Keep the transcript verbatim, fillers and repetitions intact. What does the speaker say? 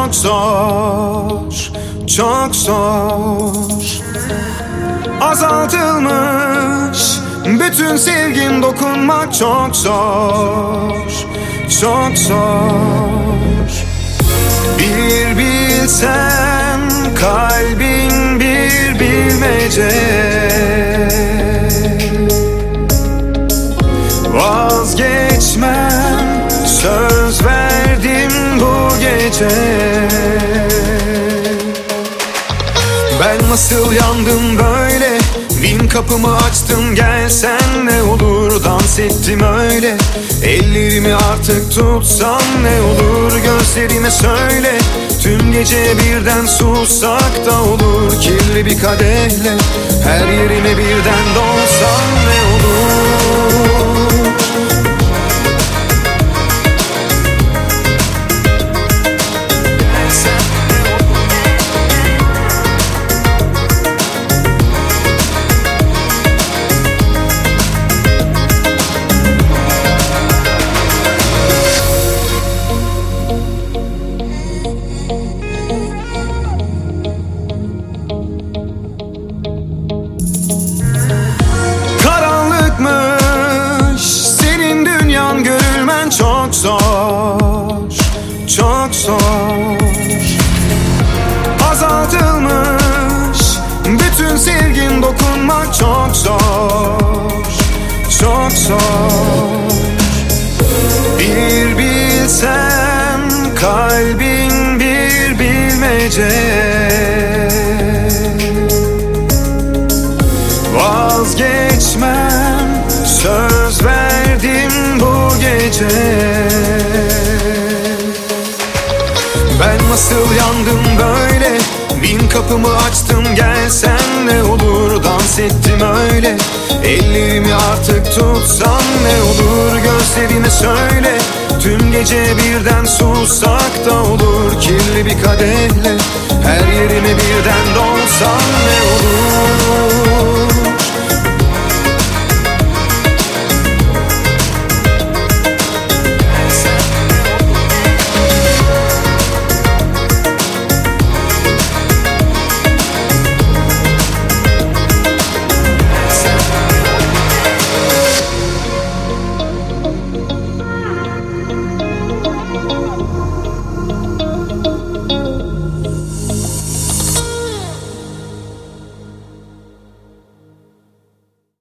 çok zor, çok zor. Azaltılmış bütün sevgim, dokunmak çok zor, çok zor. Bir bilsem kalbin bir bilmece, vazgeçmem, söz verdim bu gece. Ben nasıl yandım böyle, bin kapımı açtım gelsen ne olur. Dans ettim öyle, ellerimi artık tutsan ne olur. Gözlerime söyle, tüm gece birden sussak da olur. Kirli bir kadehle her yerine birden dolsan ne olur. Çok zor, çok zor. Azaltılmış bütün sevgin, dokunmak çok zor, çok zor. Bir bilsem kalbin bir bilmece, vazgeçmem, söz verdim bu gece. Ben nasıl yandım böyle, bin kapımı açtım gelsen ne olur. Dans ettim öyle, ellerimi artık tutsan ne olur. Gözlerime söyle, tüm gece birden sussak da olur. Kirli bir kadehle her yerime birden dolsan ne olur.